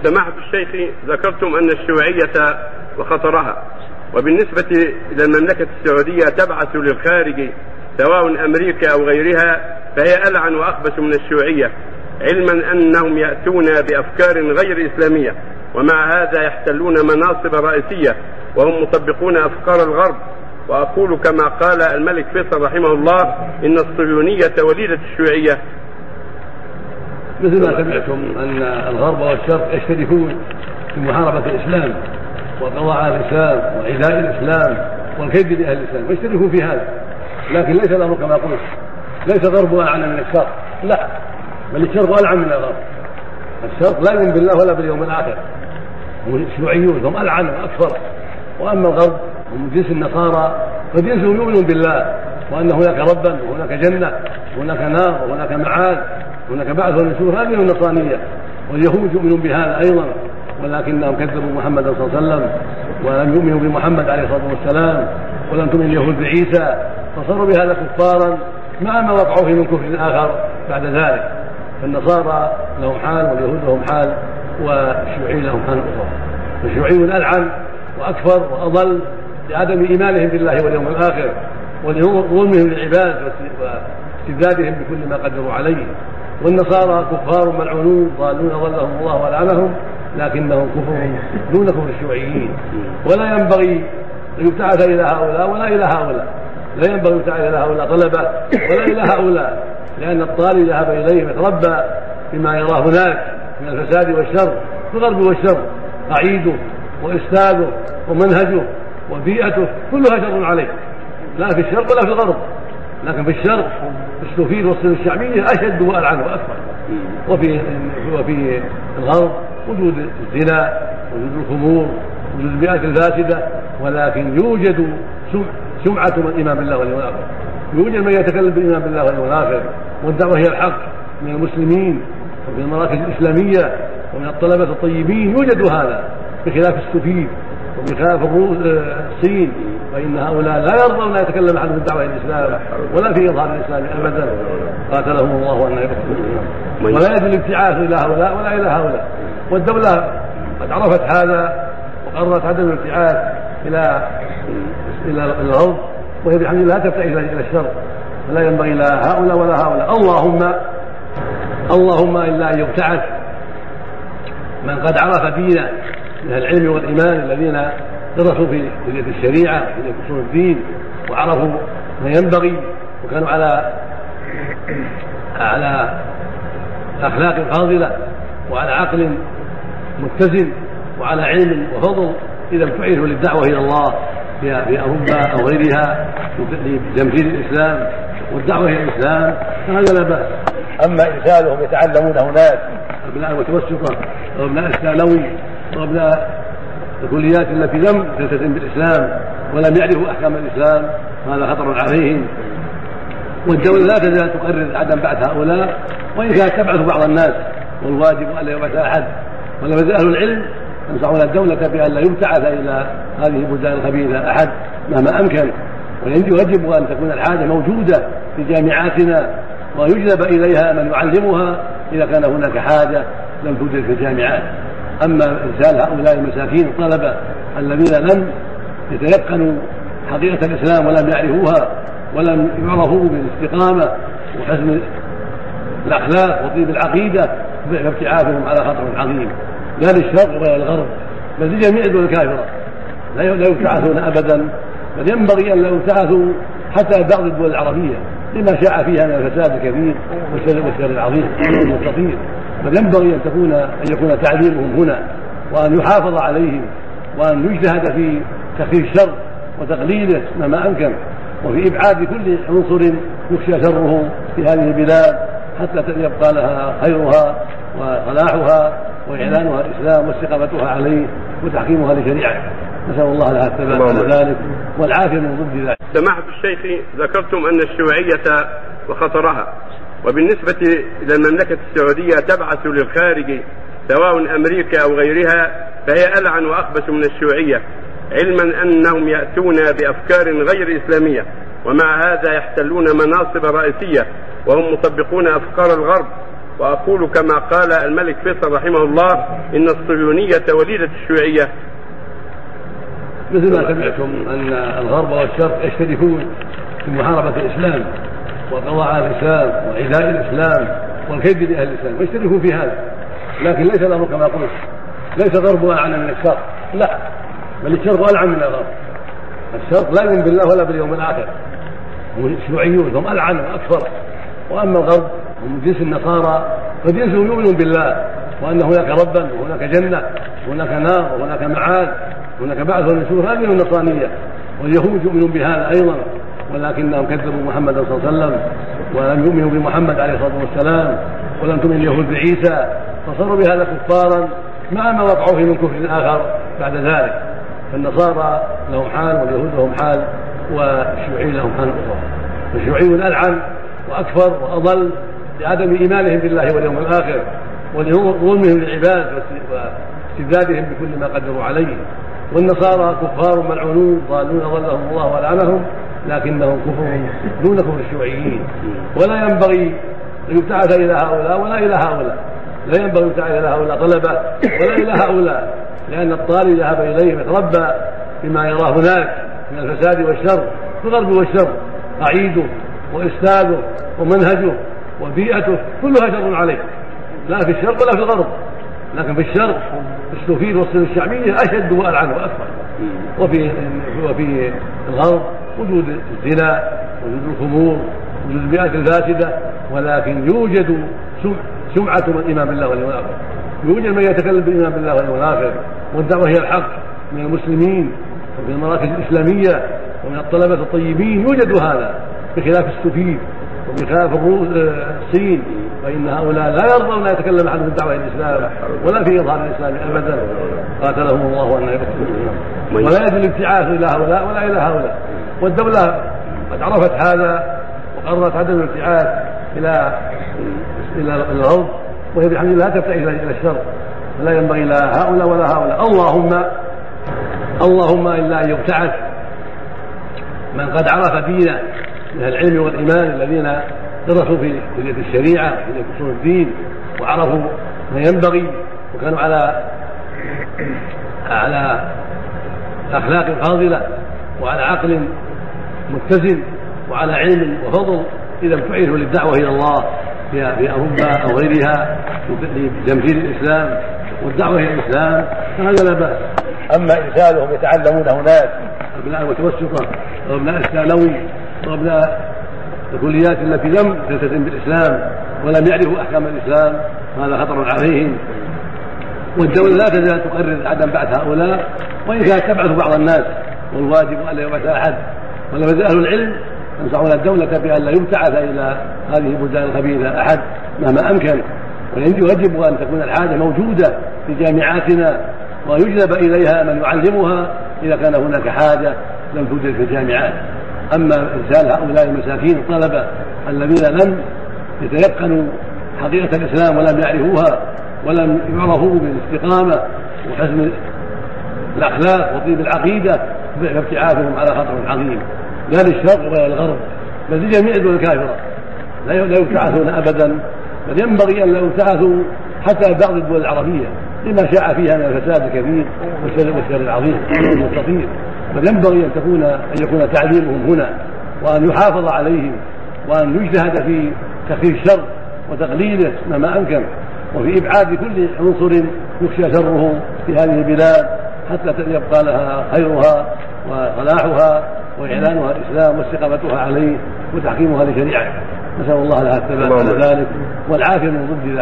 سماحة الشيخ، ذكرتم أن الشيوعية وخطرها، وبالنسبة إلى المملكة السعودية تبعث للخارج سواء أمريكا أو غيرها فهي ألعن وأخبث من الشيوعية، علما أنهم يأتون بأفكار غير إسلامية، ومع هذا يحتلون مناصب رئيسية وهم مطبقون أفكار الغرب. وأقول كما قال الملك فيصل رحمه الله: إن الصهيونية وليدة الشيوعية. مثل ما سمعتم أن الغرب والشرق يشتركون في محاربة الإسلام والقضاء على الإسلام وعداء الإسلام والكيد لأهل الإسلام، يشتركون في هذا، لكن ليس الأمر كما قلت، ليس الغرب أعلى من الشرق، لا، بل الشرق ألعن من الغرب. الشرق لا يؤمن بالله ولا باليوم الآخر، هم الشيوعيون، هم ألعن وأكثر. وأما الغرب هم جنس النصارى، فجنسهم يؤمنون بالله وأن هناك ربا وهناك جنة وهناك نار وهناك معاد وهناك بعث ونشور، هذه النصرانية. واليهود يؤمنون بهذا أيضا، ولكنهم كذبوا محمد صلى الله عليه وسلم ولم يؤمنوا بمحمد عليه الصلاة والسلام، ولم تؤمن اليهود بعيسى، فصاروا بهذا كفارا مع ما وقعوا فيه من كفر آخر بعد ذلك. فالنصارى لهم حال واليهود لهم حال والشيوعيين لهم حال أخرى. الشيوعيون ألعن وأكفر وأضل لعدم إيمانهم بالله واليوم الآخر وظلمهم للعباد واستبدادهم بكل ما قدروا عليه. والنصارى كفار ملعونون ضالون ضلهم الله ولعنهم، لكنهم كفر دون كفر الشيوعيين. ولا ينبغي أن يبتعث إلى هؤلاء ولا إلى هؤلاء، لا ينبغي أن يبتعث إلى هؤلاء طلبة ولا إلى هؤلاء، لأن الطالب ذهب إليهم يتربى بما يراه هناك من الفساد والشر في الغرب والشر، قعيده وإستاذه ومنهجه وبيئته كلها شر عليه، لا في الشرق ولا في الغرب. لكن في الشرق السفير والصين الشعبية أشد وألعن وأكثر. وفي الغرب وجود الزنا، وجود الخمور، وجود البيئات الفاسدة، ولكن يوجد سمعة من إيمان بالله واليوم الآخر، يوجد من يتكلم بالإيمان بالله واليوم الآخر، والدعوة هي الحق من المسلمين وفي المراكز الإسلامية ومن الطلبة الطيبين، يوجد هذا بخلاف السفير وبخلاف الصين، فإن هؤلاء لا يرضون أن يتكلم أحد بالدعوة إلى الإسلام ولا في إظهار الإسلام أبدا، قاتلهم الله أن يكفرون. ولا يجوز الابتعاث إلى هؤلاء ولا إلى هؤلاء، والدولة قد عرفت هذا وقررت عدم الابتعاث إلى الغرب، وهي بحمد الله لا تبتعث إلى الشرق، فلا ينبغي لا هؤلاء ولا هؤلاء. اللهم إلا أن يبتعث من قد عرف دينه من العلم والإيمان الذين درسوا في كلية الشريعة وفي أصول الدين وعرفوا ما ينبغي وكانوا على أخلاق فاضلة وعلى عقل متزن وعلى علم وفضل، إذا ابتعثوا للدعوة إلى الله في أوروبا أو غيرها لتمثيل الإسلام والدعوة إلى الإسلام فهذا لا بأس. أما إرسالهم يتعلمون هناك أبناء المتوسطة وأبناء الثانوي وأبناء الكليات التي لم تلتزم بالإسلام ولم يعرفوا أحكام الإسلام، هذا خطر عليهم. والدولة لا تزال تقرر عدم بعث هؤلاء، وإن كانت تبعث بعض الناس، والواجب ألا يبعث أحد. ولما أهل العلم ينصحون الدولة بأن لا يبتعث إلى هذه البلدان الخبيثة أحد مهما أمكن، ويجب أن تكون الحاجة موجودة في جامعاتنا ويجلب إليها من يعلمها إذا كان هناك حاجة لم توجد في الجامعات. أما إرسال هؤلاء المساكين الطلبة الذين لم يتيقنوا حقيقة الإسلام ولم يعرفوها ولم يعرفوا بالاستقامة وحسن الأخلاق وطيب العقيدة، فابتعاثهم على خطر عظيم لا للشرق ولا للغرب بل لجميع الدول الكافرة، لا يبتعثون أبدا، بل ينبغي أن لا يبتعثوا حتى بعض الدول العربية لما شاع فيها من الفساد الكثير والشر العظيم والخطير، بل ينبغي أن يكون تعليمهم هنا وأن يحافظ عليهم وأن يجتهد في تخفيف الشر وتقليله مهما أمكن، وفي إبعاد كل عنصر يخشى شره في هذه البلاد حتى يبقى لها خيرها وصلاحها وإعلانها الإسلام واستقامتها عليه وتحكيمها لشريعته. نسأل الله لها الثبات على ذلك والعافية من ضد ذلك. سماحة الشيخ، ذكرتم أن الشيوعية وخطرها، وبالنسبة إلى المملكة السعودية تبعث للخارج سواء أمريكا أو غيرها فهي ألعن وأخبث من الشيوعية، علما أنهم يأتون بأفكار غير إسلامية، ومع هذا يحتلون مناصب رئيسية وهم مطبقون أفكار الغرب. وأقول كما قال الملك فيصل رحمه الله إن الصهيونية وليدة الشيوعية. مثل ما سمعتم أن الغرب والشرق يشتركون في محاربة الإسلام والقضاء على الإسلام وعداء الإسلام والكيد لأهل الإسلام، يشتركون في هذا، لكن ليس الأمر كما قلت، ليس الغرب ألعن من الشرق، لا، بل الشرق ألعن من الغرب. الشرق لا يؤمن بالله ولا باليوم الآخر، هم الشيوعيون هم ألعن وأكثر، وأما الغرب هم جنس النصارى فجنسهم يؤمن بالله وأن هناك ربا وهناك جنة وهناك نار وهناك معاد وهناك بعث ونشور، هذه النصرانية. واليهود يؤمنون بهذا أيضا، ولكنهم كذبوا محمد صلى الله عليه وسلم ولم يؤمنوا بمحمد عليه الصلاة والسلام، ولم تؤمن اليهود بعيسى، فصاروا بهذا كفارا مع ما وقعوا فيه من كفر آخر بعد ذلك. فالنصارى لهم حال واليهود لهم حال والشيوعيين لهم حال أخرى. الشيوعيون ألعن وأكفر وأضل لعدم إيمانهم بالله واليوم الآخر ولظلمهم للعباد واستبدادهم بكل ما قدروا عليه. والنصارى كفار ملعونون ضالون ضلهم الله ولعنهم، لكنهم كفر دون كفر الشيوعيين. ولا ينبغي أن يبتعث إلى هؤلاء ولا إلى هؤلاء، لا ينبغي أن يبتعث إلى هؤلاء طلبة ولا إلى هؤلاء، لأن الطالب ذهب إليهم يتربى بما يراه هناك من الفساد والشر في الغرب والشر، عقيده وإستاذه ومنهجه وبيئته كلها شر عليه، لا في الشرق ولا في الغرب. لكن في الشرق السفير والصين الشعبية أشد وألعن وأكثر، وفي الغرب وجود الزنا وجود الخمور وجود البيئات الفاسدة، ولكن يوجد سمعة من إيمان بالله واليوم الآخر، يوجد من يتكلم بالإيمان بالله واليوم الآخر، والدعوة هي الحق من المسلمين وفي المراكز الإسلامية ومن الطلبة الطيبين، يوجد هذا بخلاف السفير وبخلاف الصين، فإن هؤلاء لا يرضون أن يتكلم أحد من دعوة الإسلام ولا في إظهار الإسلام أبدا، قاتلهم الله أن يكفرون. ولا يجوز الابتعاث إلى هؤلاء ولا إلى هؤلاء، والدولة قد عرفت هذا وقررت عدم الابتعاث إلى الغرب، وهي بحمد الله لا تبتعث إلى الشرق، فلا ينبغي لا هؤلاء ولا هؤلاء. اللهم إلا أن يبتعث من قد عرف دينه من العلم والإيمان الذين درسوا في كلية الشريعة وكلية أصول الدين وعرفوا ما ينبغي وكانوا على أخلاق فاضلة وعلى عقل متزن وعلى علم وفضل، إذا ابتعثوا للدعوة إلى الله في أوروبا أو غيرها لتمثيل الإسلام والدعوة إلى الإسلام فهذا لا بأس. أما إرسالهم يتعلمون هناك أبناء المتوسطة وأبناء الثانوي وأبناء الكليات التي لم تلتزم بالإسلام ولم يعرفوا أحكام الإسلام هذا خطر عليهم، والدولة لا تزال تقرر عدم بعث هؤلاء، وإن كانت تبعث بعض الناس، والواجب ألا يبعث أحد، ولو أهل العلم ينصحون الدولة بأن لا يبتعث إلى هذه البلدان الخبيثة أحد مهما أمكن، ويجب أن تكون الحاجة موجودة في جامعاتنا ويجلب إليها من يعلمها إذا كان هناك حاجة لم توجد في الجامعات. أما إرسال هؤلاء المساكين الطلبة الذين لم يتيقنوا حقيقة الإسلام ولم يعرفوها ولم يعرفوا بالاستقامة وحسن الأخلاق وطيب العقيدة، فابتعاثهم على خطر عظيم لا للشرق ولا للغرب بل لجميع الدول الكافرة، لا يبتعثون أبدا، بل ينبغي أن لا يبتعثوا حتى بعض الدول العربية لما شاع فيها من الفساد الكثير والشر العظيم والخطير، بل ينبغي أن يكون تعليمهم هنا وأن يحافظ عليهم وأن يجتهد في تخفيف الشر وتقليله مهما أمكن، وفي إبعاد كل عنصر يخشى شره في هذه البلاد حتى يبقى لها خيرها وصلاحها وإعلانها الإسلام واستقامتها عليه وتحكيمها لشريعته. نسأل الله لها الثبات على ذلك والعافية من ضد ذلك.